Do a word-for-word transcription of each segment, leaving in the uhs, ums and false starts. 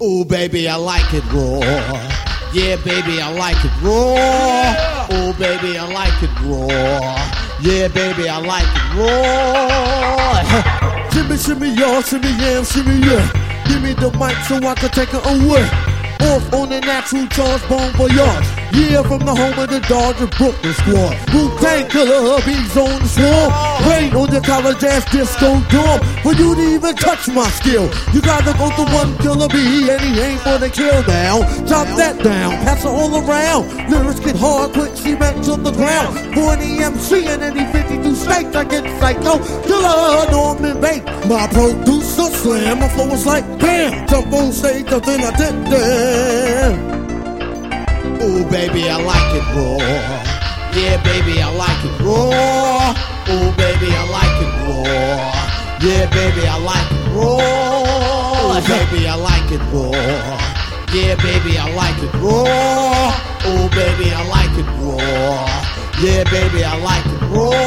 Ooh, baby, I like it raw. Yeah, baby, I like it raw. Ooh, baby, I like it raw. Yeah, baby, I like it raw. Shimmy, shimmy, y'all, shimmy, yeah, shimmy, yeah. Give me the mic so I can take it away. Off on the natural charge, Bon Voyage. Yeah, from the home of the Dodger Brooklyn squad. Wu-Tang Killer, bees on the swarm. Rain on your college ass disco dorm. For you to even touch my skill, you gotta go to one killer bee, and he ain't for the kill now. Chop that down, pass it all around. Lyrics get hard, quick cement to the ground. For any M C in any fifty-two states, I get psycho. Killer, Norman Bates. My producer slam, my flow was like bam. Jump on stage, nothing I did there. Ooh, baby, I like it raw. Yeah, baby, I like it raw. Ooh, baby, I like it raw. Yeah, baby, I like it raw. Ooh, baby, I like it raw. Yeah, baby, I like it raw. Ooh, baby, I like it raw. Yeah, baby, I like it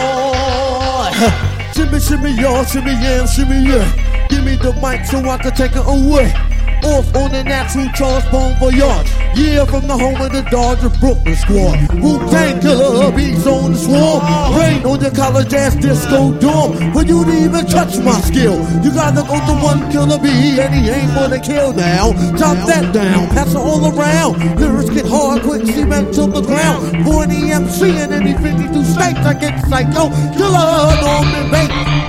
raw. Shimmy, shimmy, y'all, shimmy, yeah, shimmy, yeah. Give me the mic so I can take it away. Off on the natural charge, Bon Voyage. Yeah, from the home of the Dodger Brooklyn squad. Wu-Tang Killer, bees on the swarm. Rain on your college ass disco dorm. For you to even touch my skill, you gotta go to one killer bee, and he ain't for the kill now. Chop that down, pass it all around. Lyrics get hard, quick cement to the ground. For any M C in any fifty-two states, I get psycho. Killer, Norman Bates.